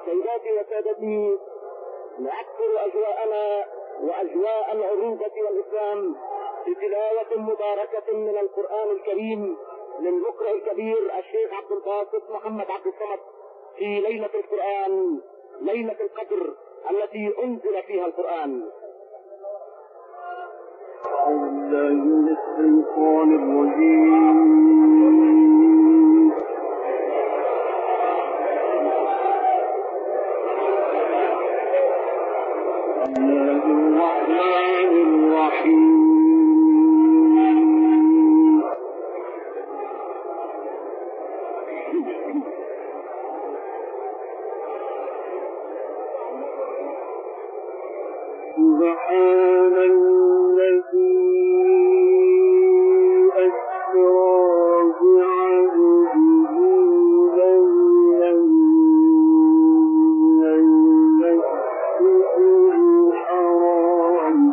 سيداتي وسادتي، نعكر أجواءنا وأجواء العروبة والإسلام بتلاوة مباركة من القرآن الكريم للمقرئ الكبير الشيخ عبد الباسط محمد عبد الصمد في ليلة القرآن، ليلة القدر التي أنزل فيها القرآن. أعوذ بالله من الشيطان الرجيم. بسم الله الرحمن الرحيم. سبحان الذي أسرى بعبده ليلا من المسجد الحرام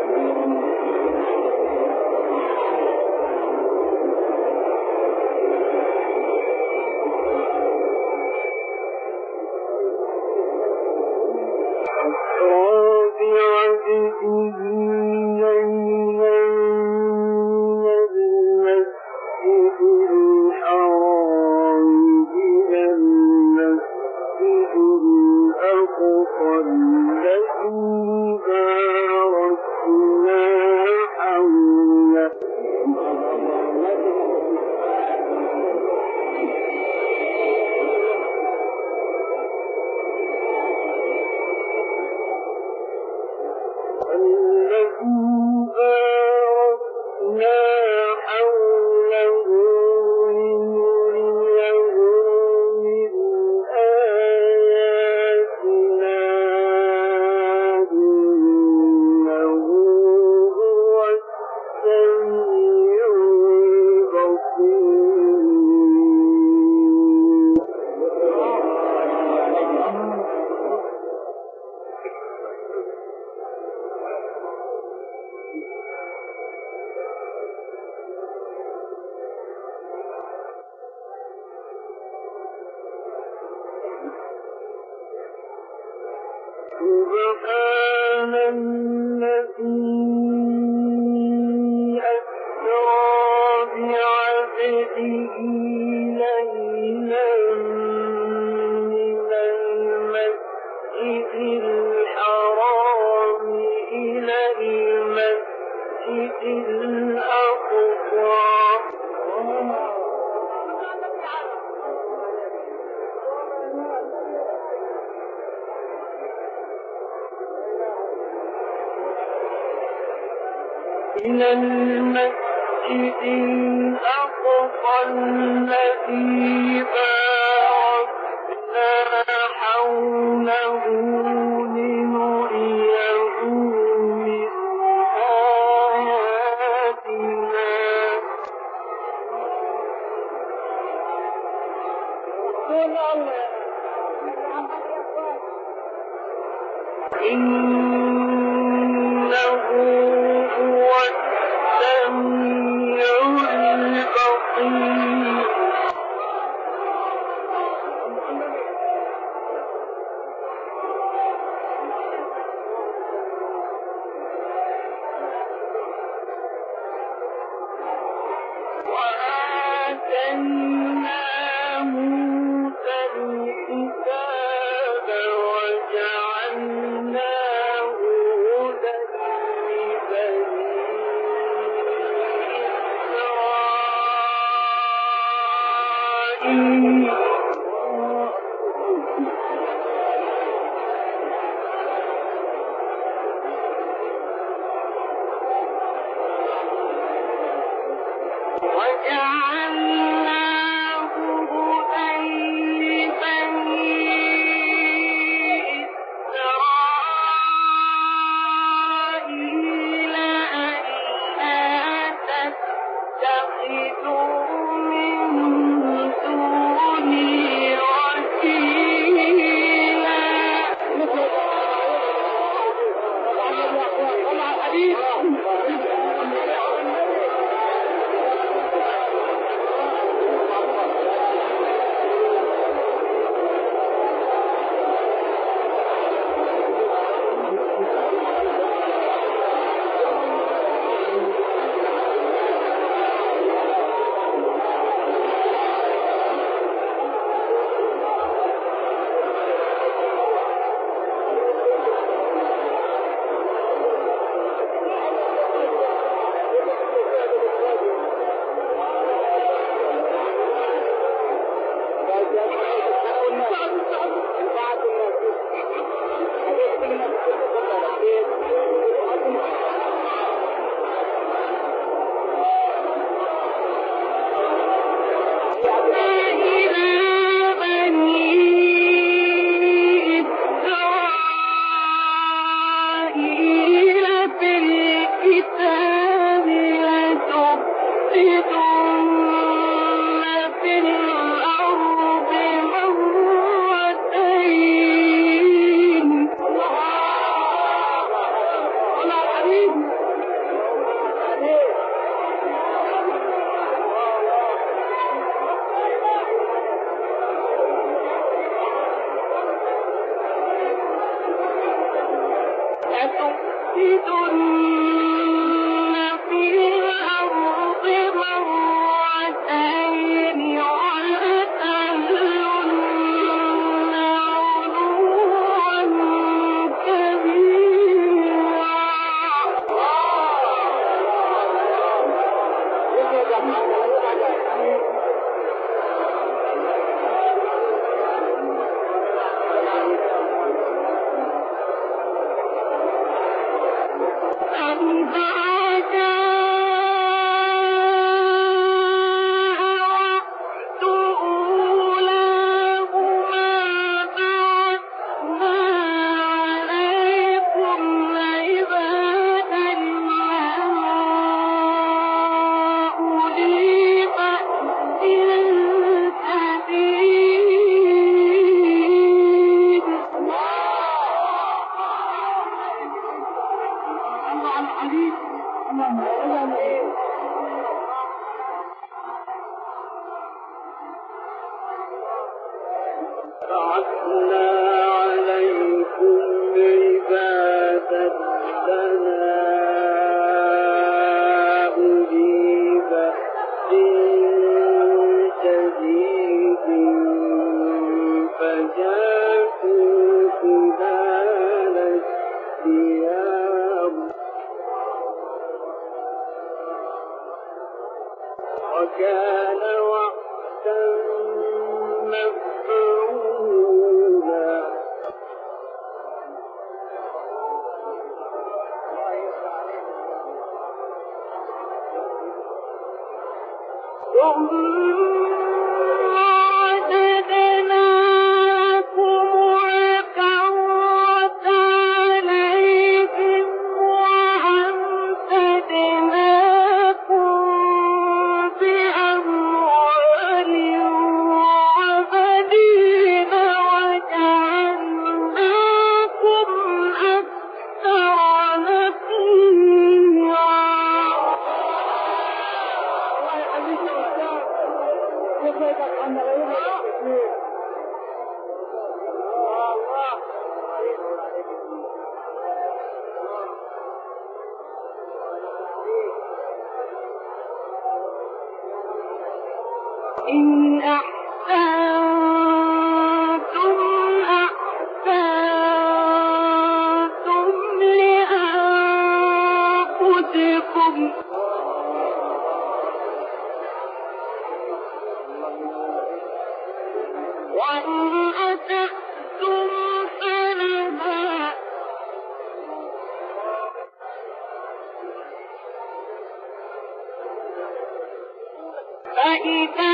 سبحان الذي أسرى بعبده ليلا من المسجد الحرام إلى المسجد الأقصى إلى المسجد الأقصى الذي باركنا حوله لنريه من آياتنا إنه هو السميع البصير. وآتينا موسى الكتاب وجعلناه وكان وعدا مفعولا إن أحسنتم أحسنتم لأنفسكم وإن أسأتم فلها فإذا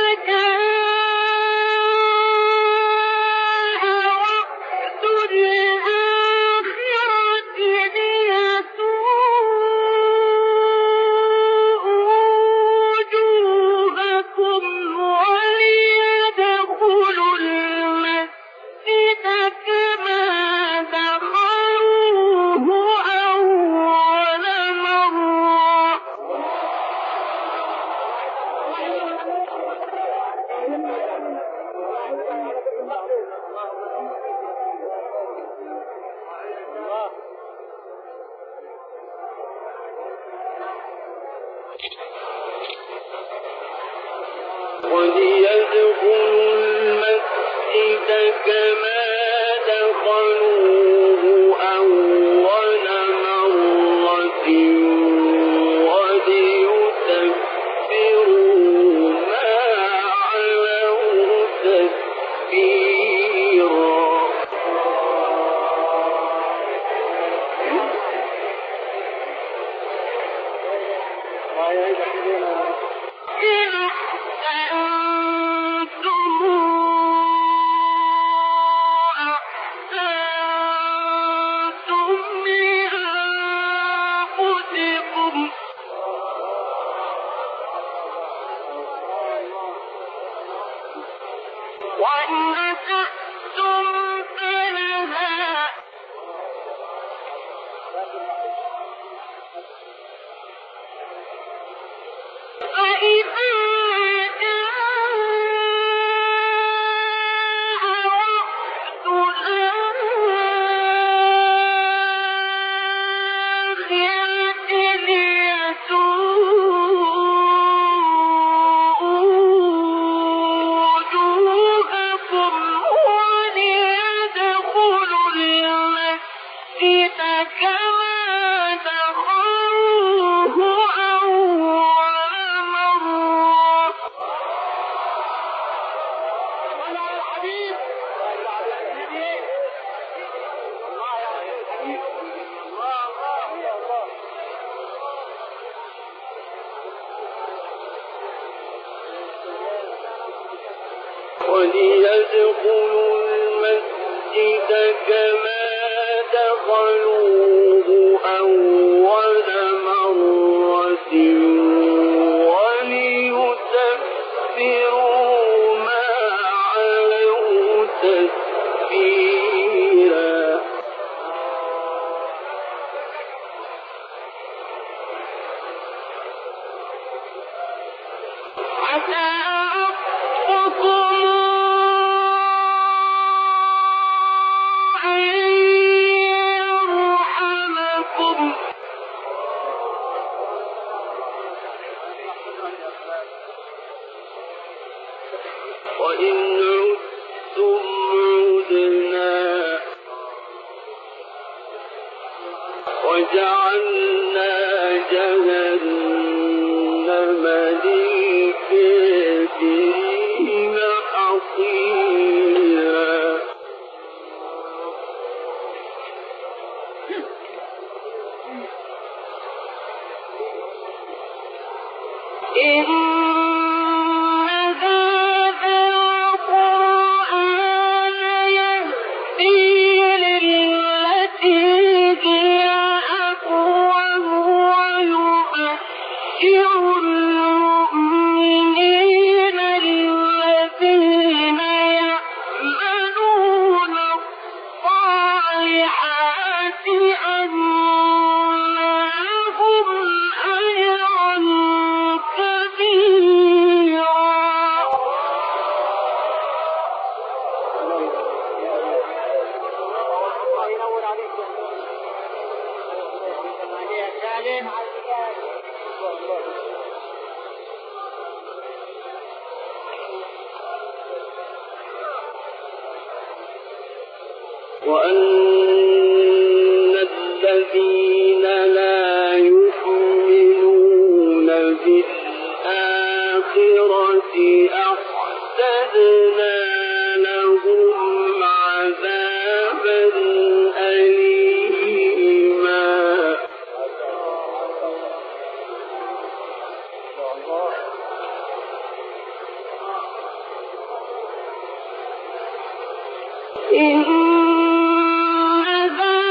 وليدخلوا المسجد كما دخلوه أول مرة وليتبروا ما علوا تتبيرا أنتم أحسنتم وليدخلوا المسجد كما دخلوه أول مرة وليتبروا ما علوا تتبيرا. عسى ربكم أن يرحمكم وإن عدتم عدنا وجعلنا جهنم للكافرين حصيرا. إن هذا القرآن يهدي للتي هي أقوم ويبشر المؤمنين الذين يعملون الصالحات أن لهم أجرا كبيرا. وأن الذين لا يؤمنون بالآخرة أعتدنا لهم عذابا أليما. إن هذا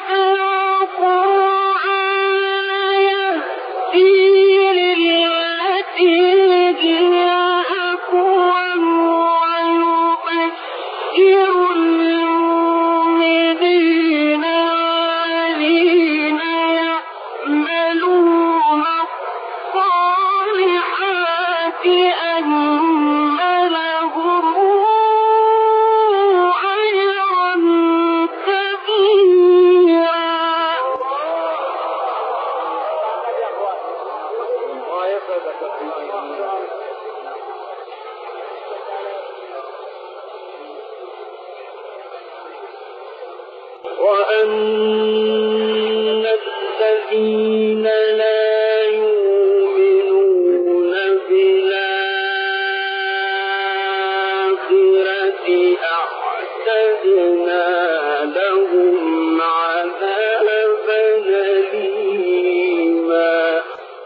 القرآن يهدي للتي هي أقوم ويبشر المؤمنين الذين يعملون الصالحات أن لهم أجرا كبيرا. وأن الذين لا يؤمنون بالآخرة أعتدنا لهم عذابا أليما.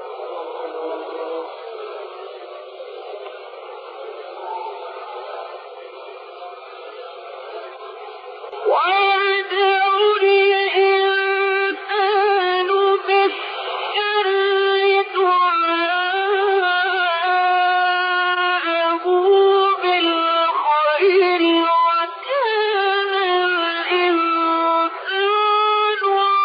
ويدعو الإنسان بالشر دعاءه بالخير وكان الإنسان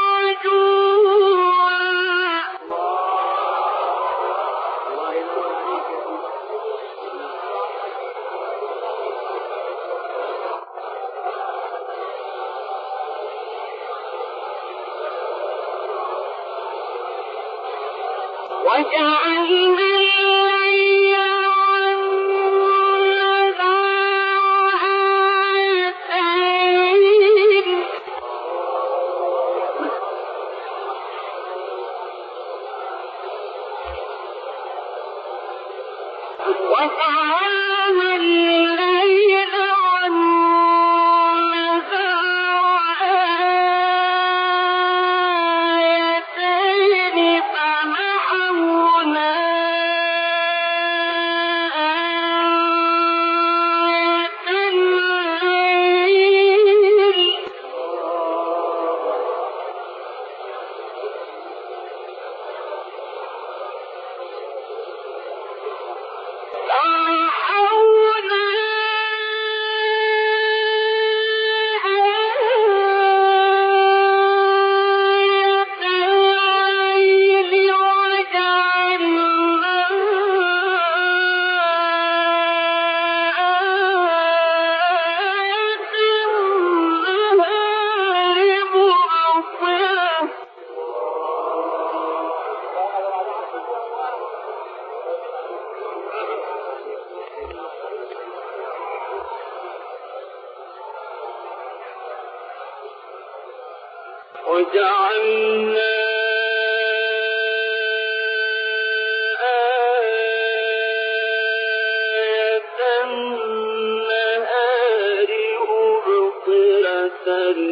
وجعلنا الليل والنهار آيتين وجعلنا الليل والنهار آيتين فمحونا وجعلنا آية النهار مبصرة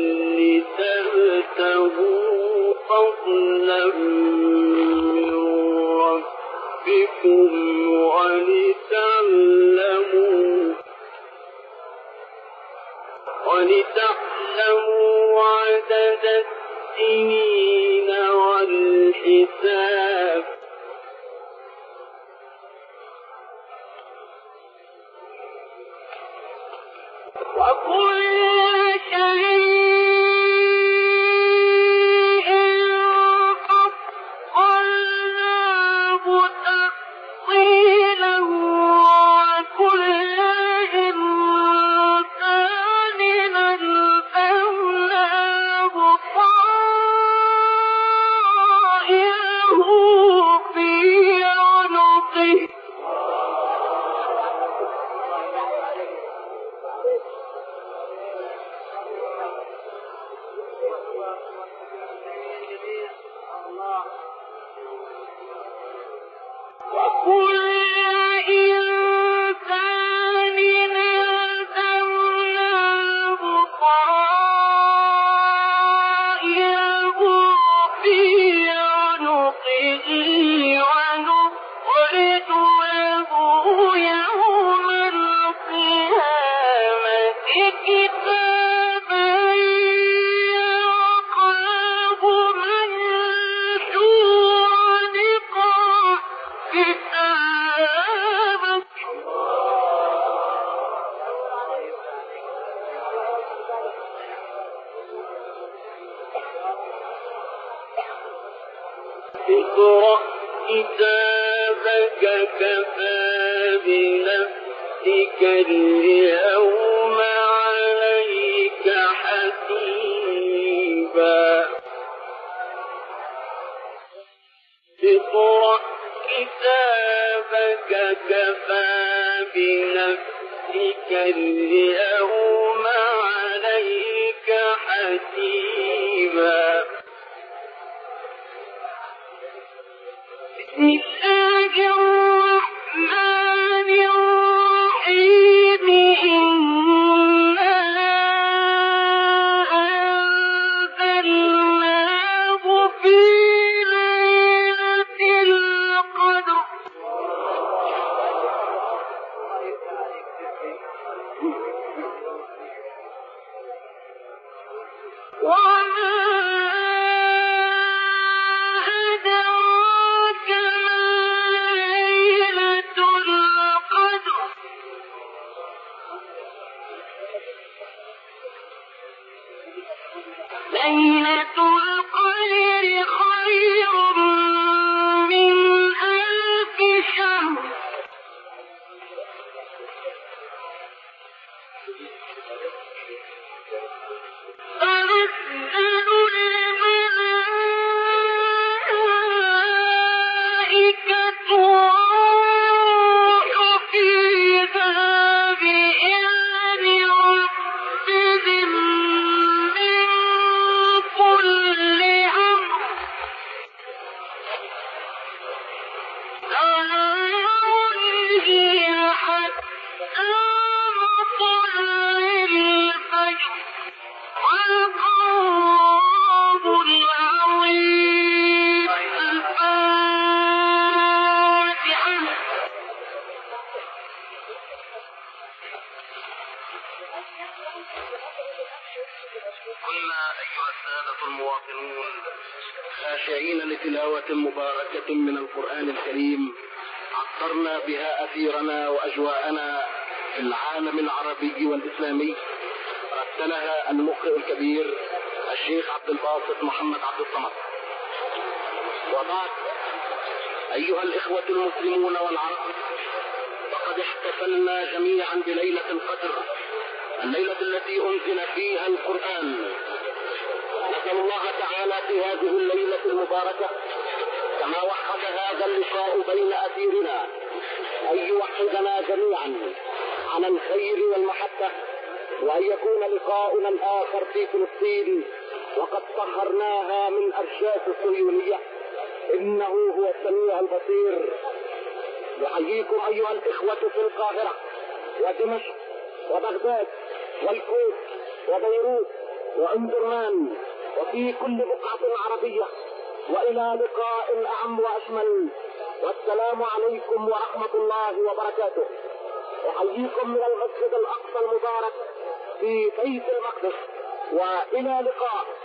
لتبتغوا فضلا من ربكم ولتعلموا عدد السنين والحساب وكل شيء فصلناه تفصيلا وكل إنسان ألزمناه طائره في عنقه وكل إنسان ألزمناه طائره في عنقه ونخرج له يوم القيامة كتابا يلقاه منشورا اقرأ كتابك اقرأ كتابك كفى بنفسك اليوم عليك حسيبا اقرأ كتابك كفى بنفسك اليوم عليك حسيبا بسم الله الرحمن الرحيم إنا أنزلناه في ليلة القدر وما أدراك ما ليلة القدر ليلة القدر خير من ألف شهر تنزل الملائكة والروح فيها بإذن ربهم من كل أمر سلام هي حتى مطلع الفجر صدق الله العظيم الفاتحة كنا أيها السادة المواطنون خاشعين لتلاوة مباركة من القرآن الكريم عطرنا بها أثيرنا وأجواءنا في العالم العربي والإسلامي، رتلها المقرئ الكبير الشيخ عبد الباسط محمد عبد الصمد. وبعد، أيها الإخوة المسلمون والعرب، فقد احتفلنا جميعا بليلة القدر، الليلة التي أنزل فيها القرآن. نسأل الله تعالى في هذه الليلة المباركة كما وحد هذا اللقاء بين أثيرنا أن يوحدنا جميعا على الخير والمحبة، وأن يكون لقاؤنا الآخر في فلسطين وقد طهرناها من أرجاس الصهيونية، إنه هو السميع البصير. نحييكم أيها الإخوة في القاهرة ودمشق وبغداد والكويت وبيروت وأمدرمان وفي كل بقعة عربية، وإلى لقاء أعم وأشمل، والسلام عليكم ورحمة الله وبركاته. أحييكم من المسجد الأقصى المبارك في بيت المقدس، وإلى لقاء.